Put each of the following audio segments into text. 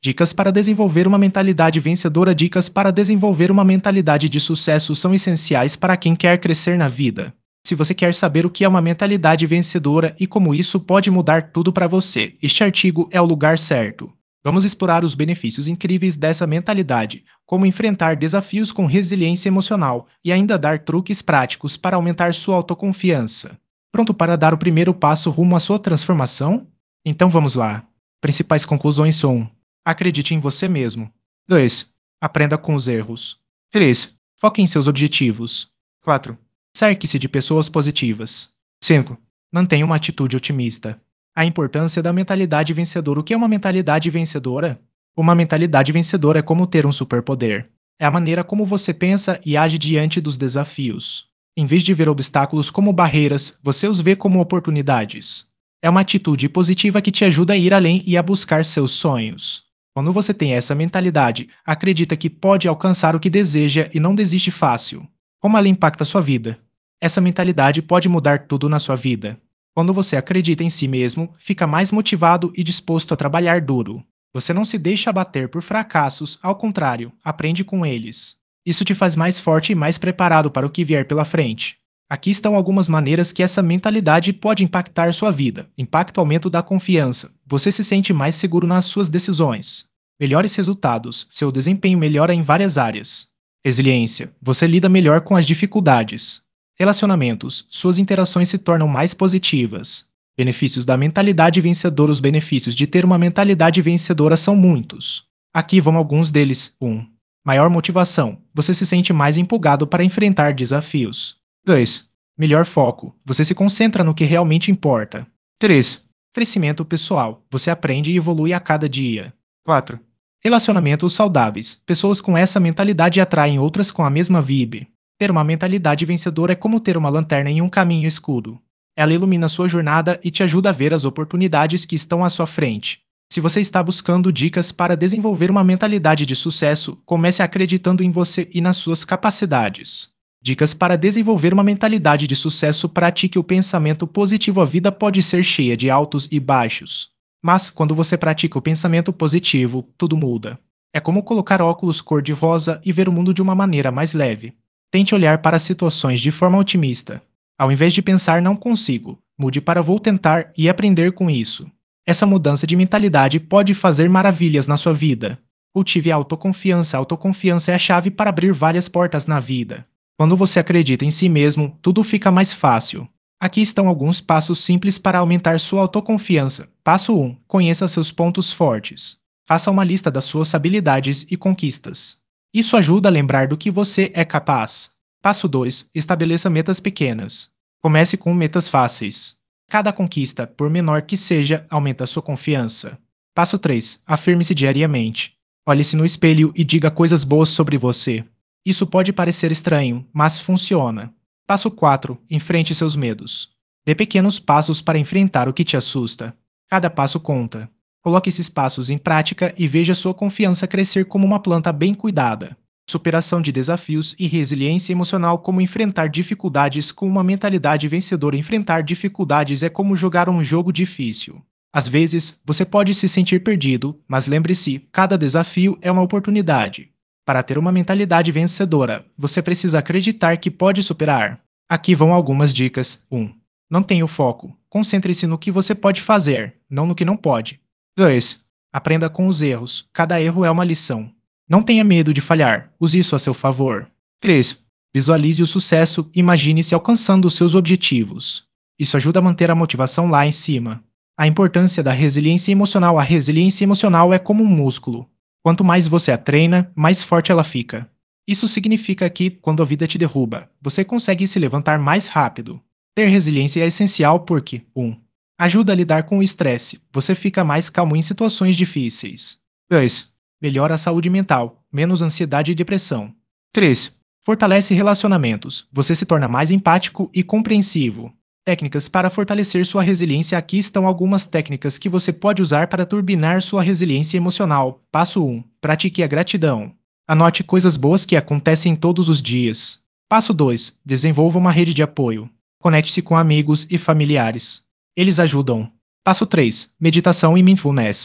Dicas para desenvolver uma mentalidade vencedora. Dicas para desenvolver uma mentalidade de sucesso são essenciais para quem quer crescer na vida. Se você quer saber o que é uma mentalidade vencedora e como isso pode mudar tudo para você, este artigo é o lugar certo. Vamos explorar os benefícios incríveis dessa mentalidade, como enfrentar desafios com resiliência emocional e ainda dar truques práticos para aumentar sua autoconfiança. Pronto para dar o primeiro passo rumo à sua transformação? Então vamos lá. Principais conclusões são: acredite em você mesmo. 2. Aprenda com os erros. 3. Foque em seus objetivos. 4. Cerque-se de pessoas positivas. 5. Mantenha uma atitude otimista. A importância da mentalidade vencedora. O que é uma mentalidade vencedora? Uma mentalidade vencedora é como ter um superpoder. É a maneira como você pensa e age diante dos desafios. Em vez de ver obstáculos como barreiras, você os vê como oportunidades. É uma atitude positiva que te ajuda a ir além e a buscar seus sonhos. Quando você tem essa mentalidade, acredita que pode alcançar o que deseja e não desiste fácil. Como ela impacta a sua vida? Essa mentalidade pode mudar tudo na sua vida. Quando você acredita em si mesmo, fica mais motivado e disposto a trabalhar duro. Você não se deixa abater por fracassos, ao contrário, aprende com eles. Isso te faz mais forte e mais preparado para o que vier pela frente. Aqui estão algumas maneiras que essa mentalidade pode impactar sua vida. Impacto: aumento da confiança. Você se sente mais seguro nas suas decisões. Melhores resultados. Seu desempenho melhora em várias áreas. Resiliência. Você lida melhor com as dificuldades. Relacionamentos. Suas interações se tornam mais positivas. Benefícios da mentalidade vencedora. Os benefícios de ter uma mentalidade vencedora são muitos. Aqui vão alguns deles. 1. Maior motivação. Você se sente mais empolgado para enfrentar desafios. 2. Melhor foco. Você se concentra no que realmente importa. 3. Crescimento pessoal. Você aprende e evolui a cada dia. 4. Relacionamentos saudáveis. Pessoas com essa mentalidade atraem outras com a mesma vibe. Ter uma mentalidade vencedora é como ter uma lanterna em um caminho escuro. Ela ilumina sua jornada e te ajuda a ver as oportunidades que estão à sua frente. Se você está buscando dicas para desenvolver uma mentalidade de sucesso, comece acreditando em você e nas suas capacidades. Dicas para desenvolver uma mentalidade de sucesso. Pratique o pensamento positivo. A vida pode ser cheia de altos e baixos. Mas, quando você pratica o pensamento positivo, tudo muda. É como colocar óculos cor-de-rosa e ver o mundo de uma maneira mais leve. Tente olhar para as situações de forma otimista. Ao invés de pensar "não consigo", mude para "vou tentar" e aprender com isso. Essa mudança de mentalidade pode fazer maravilhas na sua vida. Cultive a autoconfiança. A autoconfiança é a chave para abrir várias portas na vida. Quando você acredita em si mesmo, tudo fica mais fácil. Aqui estão alguns passos simples para aumentar sua autoconfiança. Passo 1. Conheça seus pontos fortes. Faça uma lista das suas habilidades e conquistas. Isso ajuda a lembrar do que você é capaz. Passo 2. Estabeleça metas pequenas. Comece com metas fáceis. Cada conquista, por menor que seja, aumenta sua confiança. Passo 3. Afirme-se diariamente. Olhe-se no espelho e diga coisas boas sobre você. Isso pode parecer estranho, mas funciona. Passo 4. Enfrente seus medos. Dê pequenos passos para enfrentar o que te assusta. Cada passo conta. Coloque esses passos em prática e veja sua confiança crescer como uma planta bem cuidada. Superação de desafios e resiliência emocional. Como enfrentar dificuldades com uma mentalidade vencedora. Enfrentar dificuldades é como jogar um jogo difícil. Às vezes, você pode se sentir perdido, mas lembre-se, cada desafio é uma oportunidade. Para ter uma mentalidade vencedora, você precisa acreditar que pode superar. Aqui vão algumas dicas. 1. Não tenha o foco. Concentre-se no que você pode fazer, não no que não pode. 2. Aprenda com os erros. Cada erro é uma lição. Não tenha medo de falhar. Use isso a seu favor. 3. Visualize o sucesso. Imagine-se alcançando os seus objetivos. Isso ajuda a manter a motivação lá em cima. A importância da resiliência emocional. A resiliência emocional é como um músculo. Quanto mais você a treina, mais forte ela fica. Isso significa que, quando a vida te derruba, você consegue se levantar mais rápido. Ter resiliência é essencial porque 1. Ajuda a lidar com o estresse. Você fica mais calmo em situações difíceis. 2. Melhora a saúde mental. Menos ansiedade e depressão. 3. Fortalece relacionamentos. Você se torna mais empático e compreensivo. Técnicas para fortalecer sua resiliência. Aqui estão algumas técnicas que você pode usar para turbinar sua resiliência emocional. Passo 1. Pratique a gratidão. Anote coisas boas que acontecem todos os dias. Passo 2. Desenvolva uma rede de apoio. Conecte-se com amigos e familiares. Eles ajudam. Passo 3. Meditação e mindfulness.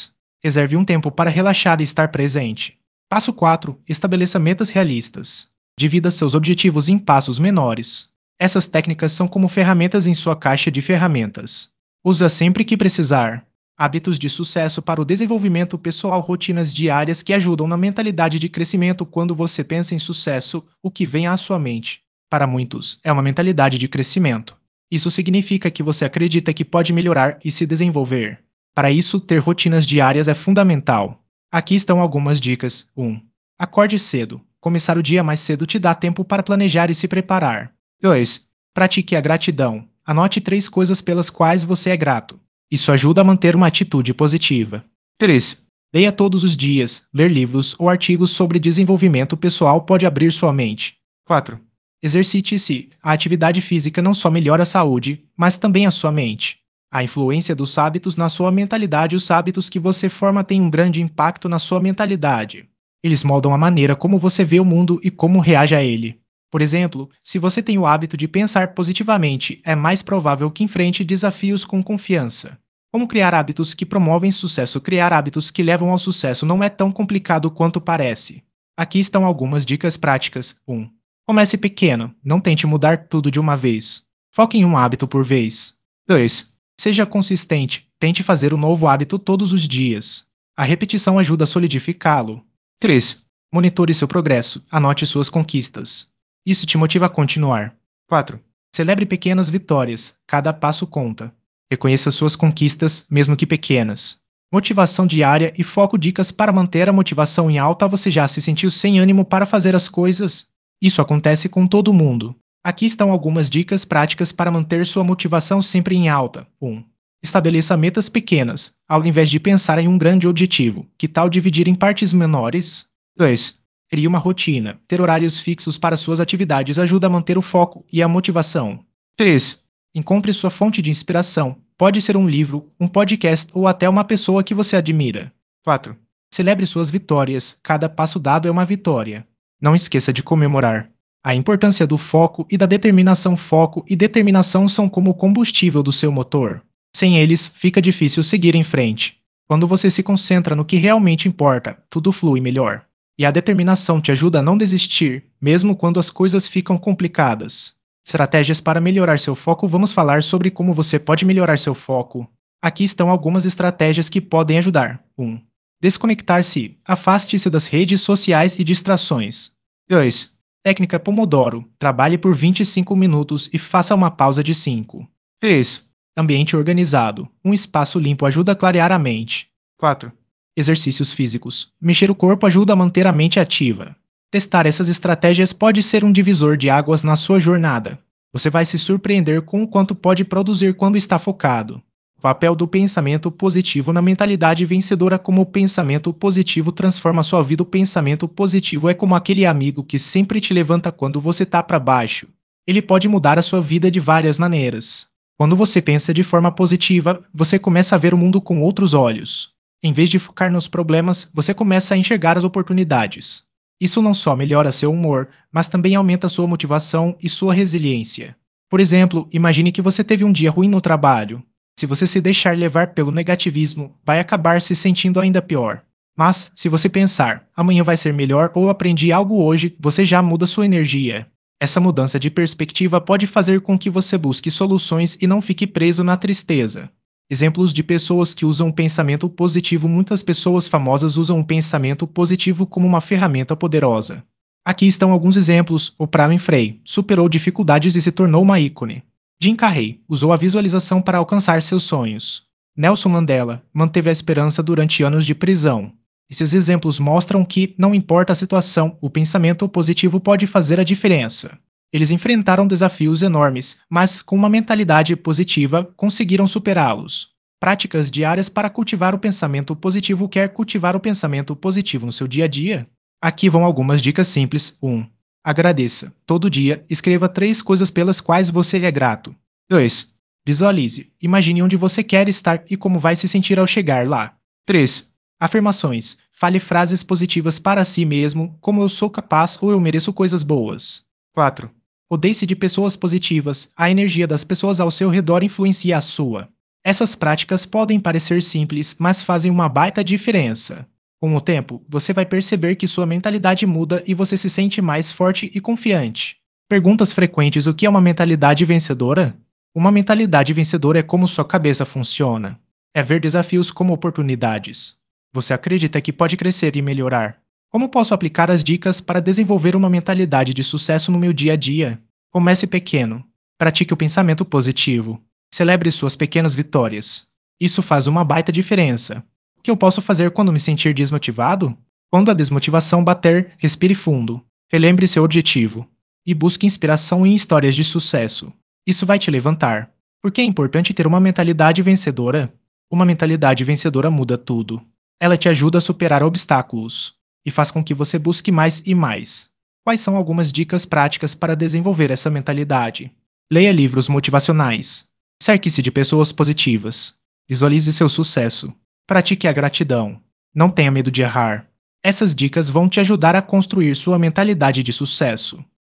Reserve um tempo para relaxar e estar presente. Passo 4. Estabeleça metas realistas. Divida seus objetivos em passos menores. Essas técnicas são como ferramentas em sua caixa de ferramentas. Usa sempre que precisar. Hábitos de sucesso para o desenvolvimento pessoal, rotinas diárias que ajudam na mentalidade de crescimento. Quando você pensa em sucesso, o que vem à sua mente? Para muitos, é uma mentalidade de crescimento. Isso significa que você acredita que pode melhorar e se desenvolver. Para isso, ter rotinas diárias é fundamental. Aqui estão algumas dicas. 1. Acorde cedo. Começar o dia mais cedo te dá tempo para planejar e se preparar. 2. Pratique a gratidão. Anote 3 coisas pelas quais você é grato. Isso ajuda a manter uma atitude positiva. 3. Leia todos os dias. Ler livros ou artigos sobre desenvolvimento pessoal pode abrir sua mente. 4. Exercite-se. A atividade física não só melhora a saúde, mas também a sua mente. A influência dos hábitos na sua mentalidade. Os hábitos que você forma têm um grande impacto na sua mentalidade. Eles moldam a maneira como você vê o mundo e como reage a ele. Por exemplo, se você tem o hábito de pensar positivamente, é mais provável que enfrente desafios com confiança. Como criar hábitos que promovem sucesso? Criar hábitos que levam ao sucesso não é tão complicado quanto parece. Aqui estão algumas dicas práticas. 1. Comece pequeno, não tente mudar tudo de uma vez. Foque em um hábito por vez. 2. Seja consistente, tente fazer o novo hábito todos os dias. A repetição ajuda a solidificá-lo. 3. Monitore seu progresso, anote suas conquistas. Isso te motiva a continuar. 4. Celebre pequenas vitórias, cada passo conta. Reconheça suas conquistas, mesmo que pequenas. Motivação diária e foco. Dicas para manter a motivação em alta. Você já se sentiu sem ânimo para fazer as coisas? Isso acontece com todo mundo. Aqui estão algumas dicas práticas para manter sua motivação sempre em alta. 1. Estabeleça metas pequenas, ao invés de pensar em um grande objetivo. Que tal dividir em partes menores? 2. Crie uma rotina. Ter horários fixos para suas atividades ajuda a manter o foco e a motivação. 3. Encontre sua fonte de inspiração. Pode ser um livro, um podcast ou até uma pessoa que você admira. 4. Celebre suas vitórias. Cada passo dado é uma vitória. Não esqueça de comemorar. A importância do foco e da determinação. Foco e determinação são como o combustível do seu motor. Sem eles, fica difícil seguir em frente. Quando você se concentra no que realmente importa, tudo flui melhor. E a determinação te ajuda a não desistir, mesmo quando as coisas ficam complicadas. Estratégias para melhorar seu foco. Vamos falar sobre como você pode melhorar seu foco. Aqui estão algumas estratégias que podem ajudar. 1. Desconectar-se. Afaste-se das redes sociais e distrações. 2. Técnica Pomodoro. Trabalhe por 25 minutos e faça uma pausa de 5. 3. Ambiente organizado. Um espaço limpo ajuda a clarear a mente. 4. Exercícios físicos. Mexer o corpo ajuda a manter a mente ativa. Testar essas estratégias pode ser um divisor de águas na sua jornada. Você vai se surpreender com o quanto pode produzir quando está focado. O papel do pensamento positivo na mentalidade vencedora. Como o pensamento positivo transforma sua vida. O pensamento positivo é como aquele amigo que sempre te levanta quando você está para baixo. Ele pode mudar a sua vida de várias maneiras. Quando você pensa de forma positiva, você começa a ver o mundo com outros olhos. Em vez de focar nos problemas, você começa a enxergar as oportunidades. Isso não só melhora seu humor, mas também aumenta sua motivação e sua resiliência. Por exemplo, imagine que você teve um dia ruim no trabalho. Se você se deixar levar pelo negativismo, vai acabar se sentindo ainda pior. Mas, se você pensar, amanhã vai ser melhor ou aprendi algo hoje, você já muda sua energia. Essa mudança de perspectiva pode fazer com que você busque soluções e não fique preso na tristeza. Exemplos de pessoas que usam o pensamento positivo. Muitas pessoas famosas usam o pensamento positivo como uma ferramenta poderosa. Aqui estão alguns exemplos. Oprah Winfrey superou dificuldades e se tornou uma ícone. Jim Carrey usou a visualização para alcançar seus sonhos. Nelson Mandela manteve a esperança durante anos de prisão. Esses exemplos mostram que, não importa a situação, o pensamento positivo pode fazer a diferença. Eles enfrentaram desafios enormes, mas, com uma mentalidade positiva, conseguiram superá-los. Práticas diárias para cultivar o pensamento positivo. Quer cultivar o pensamento positivo no seu dia a dia? Aqui vão algumas dicas simples. 1. Agradeça. Todo dia, escreva 3 coisas pelas quais você é grato. 2. Visualize. Imagine onde você quer estar e como vai se sentir ao chegar lá. 3. Afirmações. Fale frases positivas para si mesmo, como eu sou capaz ou eu mereço coisas boas. 4. Rodeie-se de pessoas positivas. A energia das pessoas ao seu redor influencia a sua. Essas práticas podem parecer simples, mas fazem uma baita diferença. Com o tempo, você vai perceber que sua mentalidade muda e você se sente mais forte e confiante. Perguntas frequentes: o que é uma mentalidade vencedora? Uma mentalidade vencedora é como sua cabeça funciona. É ver desafios como oportunidades. Você acredita que pode crescer e melhorar. Como posso aplicar as dicas para desenvolver uma mentalidade de sucesso no meu dia a dia? Comece pequeno. Pratique o pensamento positivo. Celebre suas pequenas vitórias. Isso faz uma baita diferença. O que eu posso fazer quando me sentir desmotivado? Quando a desmotivação bater, respire fundo. Relembre seu objetivo. E busque inspiração em histórias de sucesso. Isso vai te levantar. Por que é importante ter uma mentalidade vencedora? Uma mentalidade vencedora muda tudo. Ela te ajuda a superar obstáculos e faz com que você busque mais e mais. Quais são algumas dicas práticas para desenvolver essa mentalidade? Leia livros motivacionais. Cerque-se de pessoas positivas. Visualize seu sucesso. Pratique a gratidão. Não tenha medo de errar. Essas dicas vão te ajudar a construir sua mentalidade de sucesso.